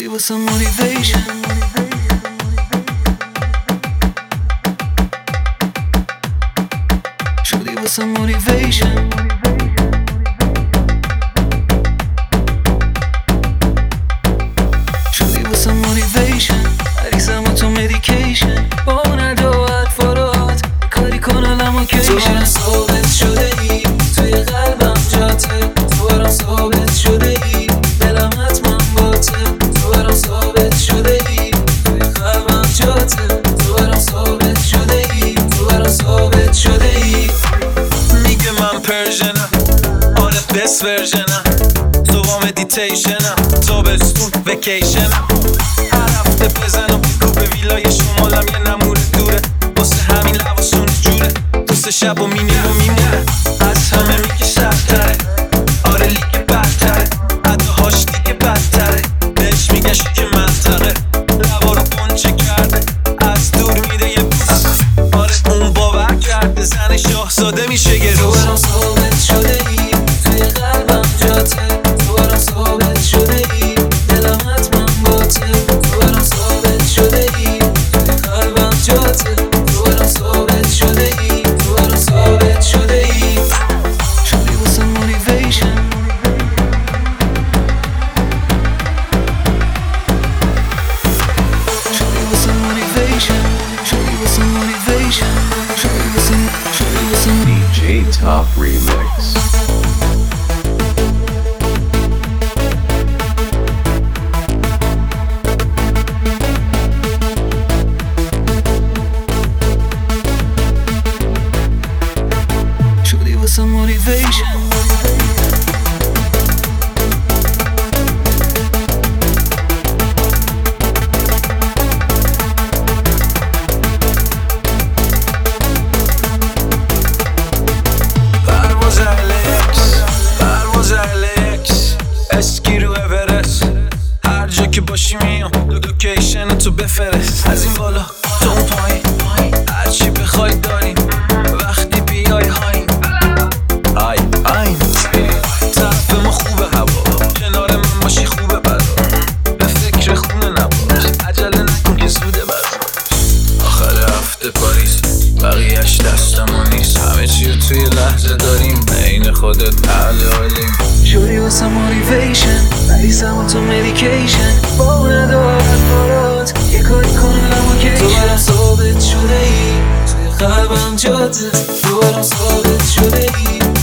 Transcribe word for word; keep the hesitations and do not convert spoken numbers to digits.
شدی واسه موتیویشن شدی واسه موتیویشن شدی واسه موتیویشن عریضم تو مدیکیشن با ندوات فرات کاری کنالم اوکیشن ثابت شده ای توی قلبم جاته تو برام ثابت شده ای دلم حتما باته تو برام ثابت شده ای توی قلبم جاته تو برام ثابت شده ای تو برام ثابت شده ای میگه من پرژنم آره بست ورژنم تو با مدیتیشنم تابستون وکیشنم هر هفته بزنم بیکو به ویلای شمالم یه نمور دوره واسه همین لباسون جوره دوست شب و مینی و میمونه از همه میگه سرتره آره لیگه برتره عداهاش دیگه بدتره بهش میگه شیک منطقه لبا رو گنچه کرده از دور میده یه بوس آره اون باور کرده زن شاهزاده میشه یه روز تو برام ثابت شده ای توی قلبم جاته تو برام ثابت شده ای دلم حتما باته تو برام ثابت شده ای توی قلبم جاته تو برام ثابت شده ای تو برام ثابت شده ای شدی واسه موتیویشن شدی واسه موتیویشن شدی واسه موتیویشن شدی واسه شدی واسه D J Top Remix. شدی واسه موتیویشن پرواز الکس پرواز الکس اسکی رو اورست هر جا که باشی میام لوکیشن تو بفرست از این بالا تو اون پایین هرچی بخوای داریم وقتی بیای هایم آی آی طرف ما خوبه هوا کنار من باشی خوبه بدا به فکر خونه نباش عجله نکن که زوده بدا آخر هفته پاریس بقیهش دست ما نیست همه چی رو توی لحظه داریم عین خودت اهل حالیم شدی واسه موتیویشن عریضم تو مدیکیشن با ندوات فرات یه کاری کنالم اوکیشن تو برام ثابت شده ای توی قلبم جاته تو برام ثابت شده ای